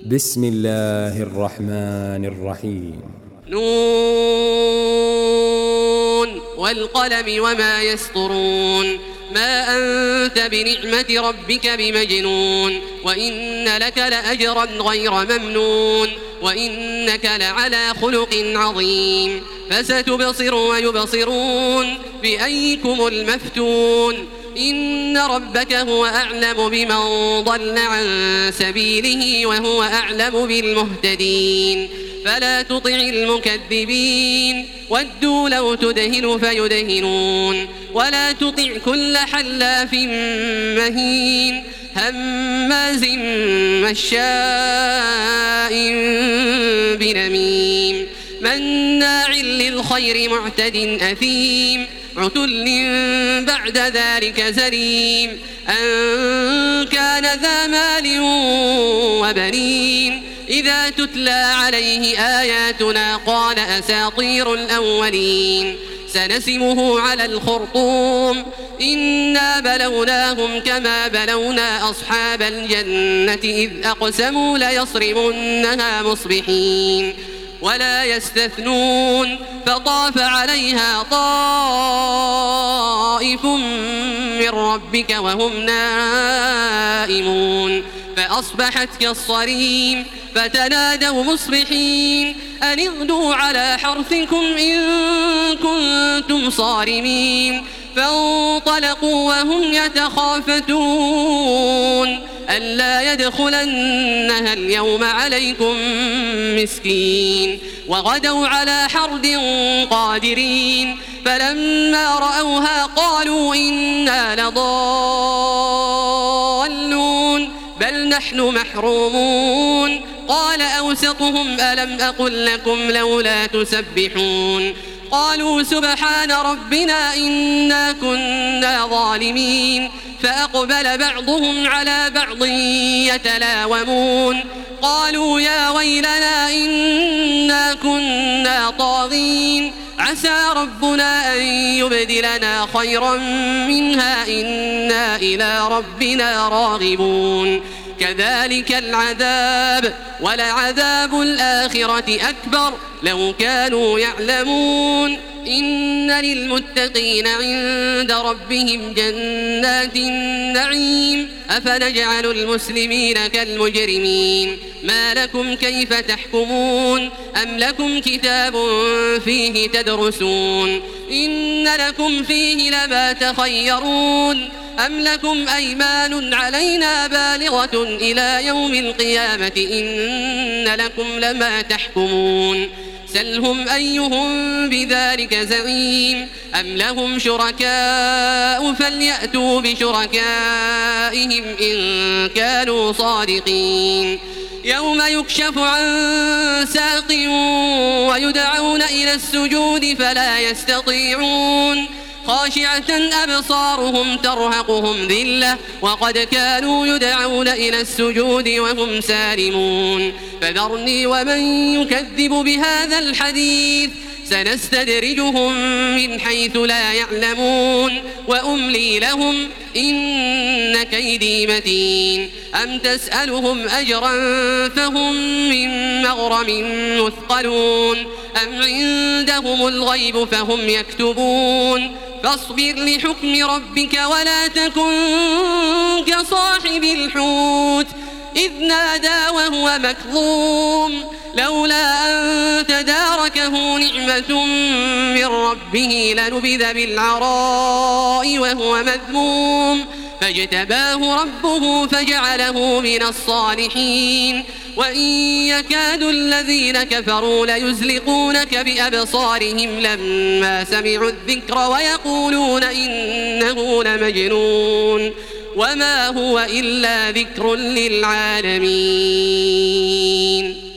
بسم الله الرحمن الرحيم. نون والقلم وما يسطرون. ما أنت بنعمة ربك بمجنون. وإن لك لأجرا غير ممنون. وإنك لعلى خلق عظيم. فستبصر ويبصرون بأيكم المفتون. إن ربك هو أعلم بمن ضل عن سبيله وهو أعلم بالمهتدين. فلا تطع المكذبين ودوا لو تدهن فيدهنون. ولا تطع كل حلاف مهين هماز مشاء بنميم مناع للخير معتد أثيم عتل بعد ذلك زريم أن كان ذا مال وبنين إذا تتلى عليه آياتنا قال أساطير الأولين سنسمه على الخرطوم إنا بلوناهم كما بلونا أصحاب الجنة إذ أقسموا ليصرمنها مصبحين ولا يستثنون فطاف عليها طائف من ربك وهم نائمون فأصبحت كالصريم فتنادوا مصبحين أن اغدوا على حرثكم إن كنتم صارمين فانطلقوا وهم يتخافتون ألا يدخلنها اليوم عليكم مسكين وغدوا على حرد قادرين فلما رأوها قالوا إنا لضالون بل نحن محرومون قال أوسطهم ألم أقل لكم لولا تسبحون قالوا سبحان ربنا إنا كنا ظالمين فأقبل بعضهم على بعض يتلاومون قالوا يا ويلنا إنا كنا طاغين عسى ربنا أن يبدلنا خيرا منها إنا إلى ربنا راغبون كذلك العذاب ولعذاب الآخرة أكبر لو كانوا يعلمون إن للمتقين عند ربهم جنات النعيم أفنجعل المسلمين كالمجرمين ما لكم كيف تحكمون أم لكم كتاب فيه تدرسون إن لكم فيه لما تخيرون أم لكم أيمان علينا بالغة إلى يوم القيامة إن لكم لما تحكمون سلهم أيهم بذلك زعيم أم لهم شركاء فليأتوا بشركائهم إن كانوا صادقين يوم يكشف عن ساق ويدعون إلى السجود فلا يستطيعون خاشعة أبصارهم ترهقهم ذلة وقد كانوا يدعون إلى السجود وهم سالمون فذرني ومن يكذب بهذا الحديث سنستدرجهم من حيث لا يعلمون وأملي لهم إن كيدي متين أم تسألهم أجرا فهم من مغرم مثقلون أم عندهم الغيب فهم يكتبون فاصبر لحكم ربك ولا تكن كصاحب الحوت إذ نادى وهو مكظوم لولا أن تداركه نعمة من ربه لنبذ بالعراء وهو مذموم فاجتباه ربه فجعله من الصالحين وإن يكاد الذين كفروا ليزلقونك بأبصارهم لما سمعوا الذكر ويقولون إنه لمجنون وما هو إلا ذكر للعالمين.